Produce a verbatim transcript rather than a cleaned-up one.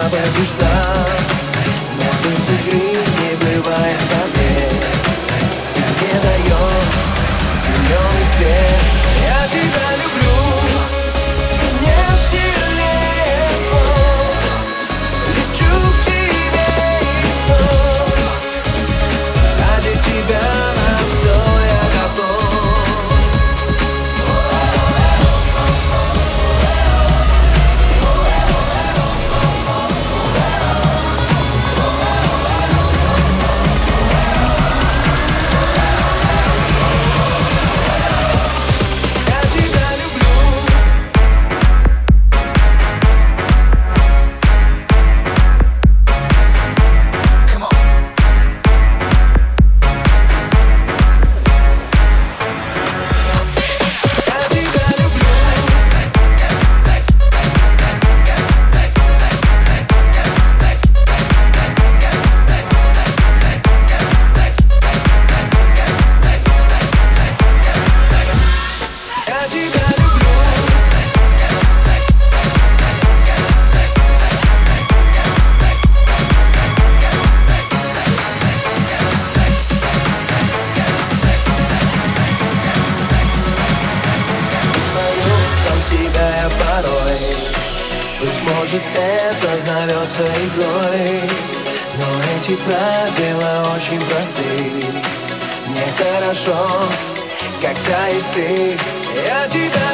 побеждал, но без игры не бывает побед. Ты мне даешь зеленый свет. Я тебя люблю, нет сильнее слов. Лечу к тебе и снова. Ради тебя на все я готов. Быть может, это зовется игрой, но эти правила очень просты. Мне хорошо, когда есть ты. Я тебя